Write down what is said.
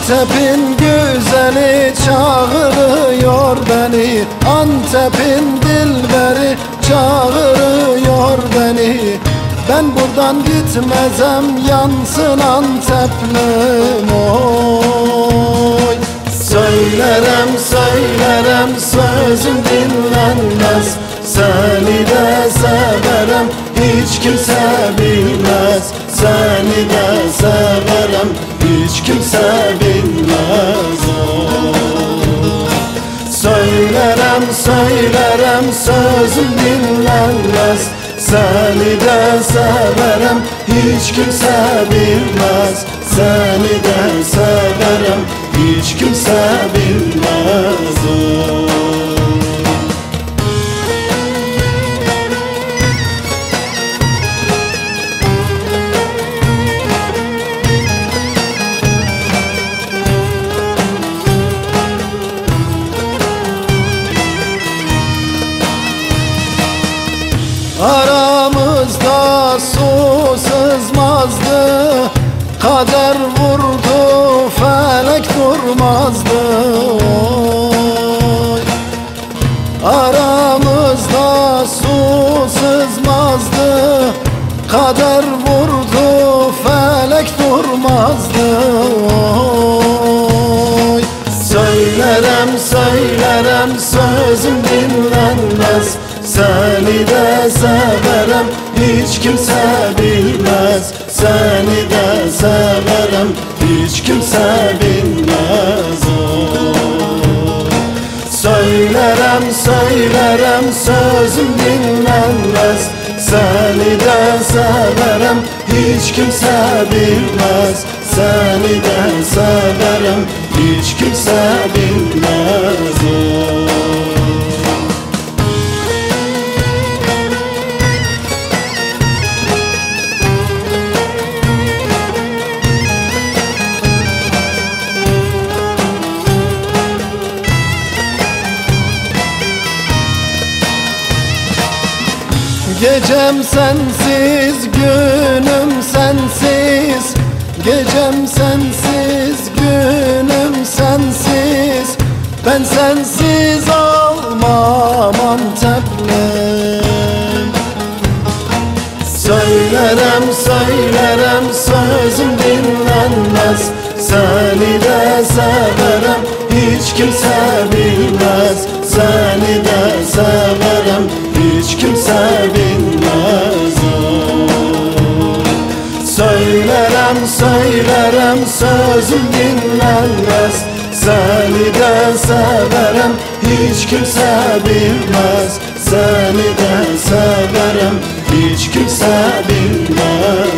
Antep'in güzeli çağırıyor beni, Antep'in dilberi çağırıyor beni. Ben buradan gitmezem yansın Antep'lim oy. Söylerem söylerem sözüm dinlenmez, seni de severim hiç kimse bilmez. Seni de severim hiç kimse bilmez oy. Söylerem söylerem sözüm dinlenmez, seni de severim hiç kimse bilmez. Seni de severim hiç kimse bilmez oy. Aramızda su sızmazdı, kader vurdu felek durmazdı oy. Aramızda su sızmazdı, kader vurdu felek durmazdı oy. Söylerem söylerem sözüm dinlenmez, seni de severim hiç kimse bilmez. Seni de severim hiç kimse bilmez oy. Söylerem söylerem sözüm dinlenmez, seni de severim hiç kimse bilmez. Seni de severim hiç kimse bilmez oy. Gecem sensiz, günüm sensiz. Gecem sensiz, günüm sensiz. Ben sensiz olmam Antep'lim. Söylerem söylerem sözüm dinlenmez, seni de severim hiç kimse bilmez. Seni de severim hiç kimse bilmez oy. Söylerem söylerem sözüm dinlenmez, seni de severim hiç kimse bilmez. Seni de severim hiç kimse bilmez.